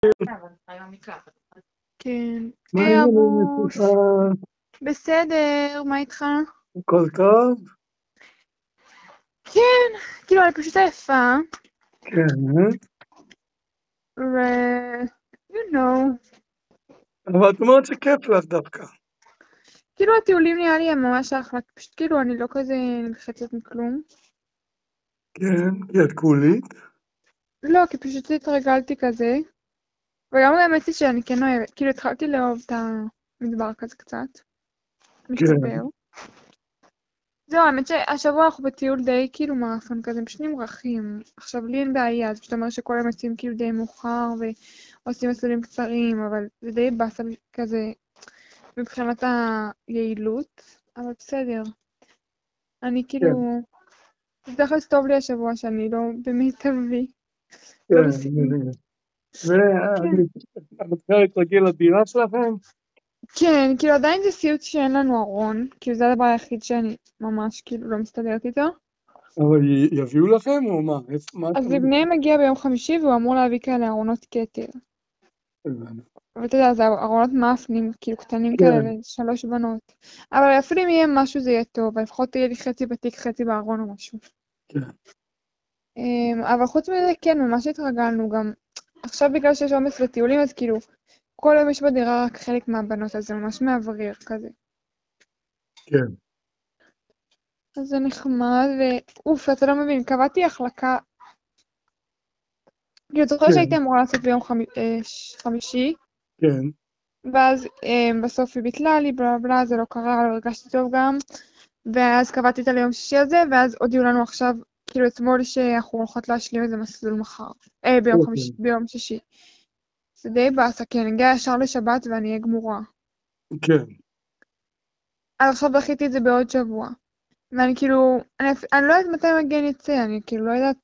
כן. מה היי העניינים אבוש, אצלך? בסדר, מה איתך? הכל טוב? כן, כאילו אני פשוט עייפה, כן, ו... you know, אבל את אומרת שכיף לך דווקא. כאילו הטיולים נראה לי הם ממש אחלה, פשוט כאילו אני לא כזה נלחצת מכלום. כן, כי את קולית. לא, כי פשוט התרגלתי כזה, וגם האמת היא שאני כן אוהבת, כאילו התחלתי לאהוב את המדבר כזה קצת, כן, מסתבר. זהו, האמת שהשבוע אנחנו בטיול די כאילו מאפן כזה, פשוט נמרחים. עכשיו לי אין בעיה, זה פשוט אומר שכל היום יוצאים כאילו די מאוחר ועושים מסלולים קצרים, אבל זה די באסה כזה מבחינת היעילות, אבל בסדר. אני כן, כאילו, זה תכלס טוב לי השבוע שאני לא במיטבי, כן, לא אני בשיאים. מבין. כן, את מתחילה להתרגל לדירה שלכם? כן, כאילו עדיין זה סיוט שאין לנו ארון, כאילו זה הדבר היחיד שאני ממש כאילו לא מסתדרת איתו. אבל יביאו לכם או מה? מה אז אתם... לבניהם מגיע ביום חמישי והוא אמור להביא כאלה ארונות כתר. הבנתי. אבל אתה יודע, זה ארונות מאפנים, כאילו קטנים כאלה, כן, 3 בנות. אבל אפילו אם יהיה משהו זה יהיה טוב, אבל לפחות יהיה לי חצי בתיק, חצי בארון או משהו. כן, אבל חוץ מזה, כן, ממש התרגלנו גם. עכשיו בגלל שיש עומס לטיולים, אז כאילו, כל יום יש בדירה רק חלק מהבנות, אז זה ממש מאוורר כזה. כן, אז זה נחמד, ואוף, אתה לא מבין, קבעתי החלקה, כאילו, אתה זוכר כן, שהייתי אמורה לצאת ביום חמישי, כן, ואז בסוף היא ביטלה לי, בלה בלה, זה לא קרה, לא הרגשתי טוב גם. ואז קבעתי אותה ליום שישי הזה, ואז הודיעו לנו עכשיו, כאילו אתמול שאנחנו הולכות להשלים איזה מסלול מחר. אוקיי, ביום שישי. זה די באסה, כי אני אגיע ישר לשבת ואני אהיה גמורה. כן, אז עכשיו דחיתי את זה בעוד שבוע. ואני כאילו, אני לא יודעת מתי מגן יצא, אני כאילו לא יודעת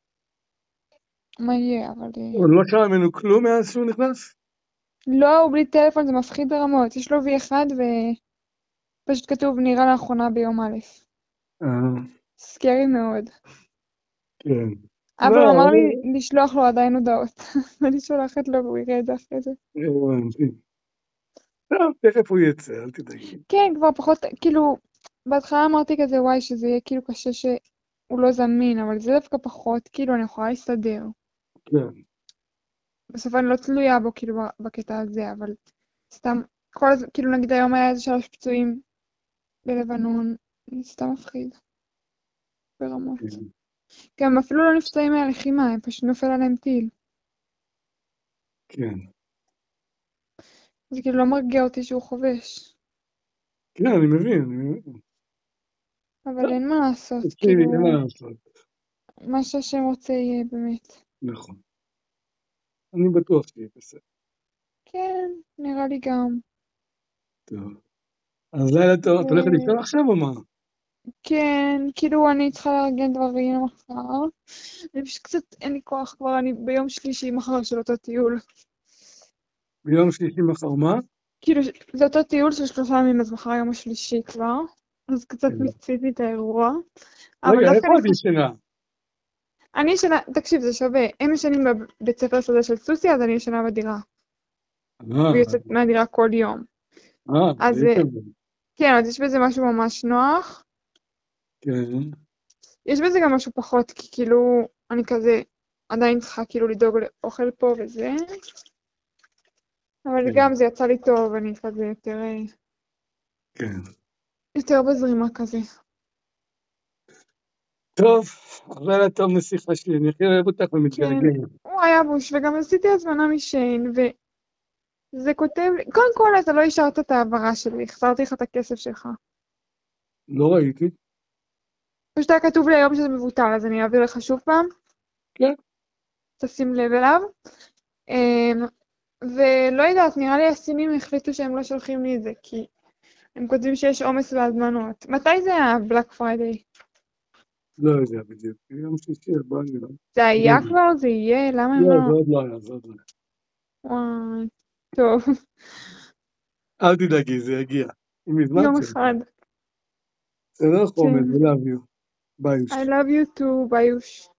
מה יהיה, אבל... עוד לא שמע ממנו כלום מאז שהוא נכנס? לא, הוא בלי טלפון, זה מפחיד ברמות. יש לו V1 ופשוט כתוב נראה לאחרונה ביום א'. אה, סקרי מאוד. כן. אבל הוא אמר לי לא, לשלוח לו עדיין הודעות. ואני שולחת לו והוא יראה את זה אחרי זה. הבנתי. טוב, תכף הוא יצא, אל תדאגי. כן, כבר פחות, כאילו, בהתחלה אמרתי כזה וואי שזה יהיה כאילו קשה שהוא לא זמין, אבל זה דווקא פחות, כאילו אני יכולה להסתדר. כן, בסוף אני לא תלויה בו כאילו בקטע הזה, אבל סתם, כל הזמן, כאילו נגיד היום היה איזה 3 פצועים בלבנון, זה סתם מפחיד, ברמות. כן, כי הם אפילו לא נפצעים מהלחימה, הם פשוט נופל עליהם טיל. כן. זה כאילו לא מרגיע אותי שהוא חובש. כן, אני מבין, אני מבין. אבל טוב, אין מה לעשות, תקשיבי, אין כאילו, מה לעשות. מה שהשם רוצה יהיה באמת. נכון. אני בטוח שיהיה בסדר. כן, נראה לי גם. טוב. אז לילה טוב, את הולכת לישון ו... עכשיו או מה? כן, כאילו אני צריכה לארגן דברים למחר. אני פשוט קצת, אין לי כוח כבר, אני ביום שלישי מחר של אותו טיול. ביום שלישי מחר מה? כאילו, זה אותו טיול של 3 ימים, אז מחר יום השלישי כבר. אז קצת כן. מיציתי את האירוע. אבל רגע, דווקא איפה את ישנה? אני ישנה, תקשיב, זה שווה. הם ישנים בבית ספר שדה של סוסי, אז אני ישנה בדירה. ויוצאת מהדירה כל יום. די אז טוב. כן, אז יש בזה משהו ממש נוח. כן, יש בזה גם משהו פחות, כי כאילו, אני כזה עדיין צריכה כאילו לדאוג לאוכל פה וזה. אבל כן, גם זה יצא לי טוב, אני כזה כן. יותר בזרימה כזה. טוב, אז לילה טוב נסיכה שלי, אני הכי אוהב אותך כן, ומתגעגע. הוא היה בוש, וגם עשיתי הזמנה משין, וזה כותב לי, קודם כל אתה לא השארת את העברה שלי, החזרתי לך את הכסף שלך. לא ראיתי. פשוט היה כתוב לי היום שזה מבוטל, אז אני אעביר לך שוב פעם, כן, תשים לב אליו. אמ, ולא יודעת, נראה לי הסינים החליטו שהם לא שולחים לי את זה, כי הם כותבים שיש עומס בהזמנות. מתי זה הבלק פריידיי? לא יודע בדיוק. יום שלישי הבא נראה. זה לא היה יודע. כבר? זה יהיה? למה הם לא, לא... זה עוד לא היה, זה עוד לא היה. וואי, טוב, אל תדאגי, זה יגיע. אם הזמנת יום זה יגיע. אחד. בסדר, חומד, כן. I love you. ביי. I love you too, ביוש.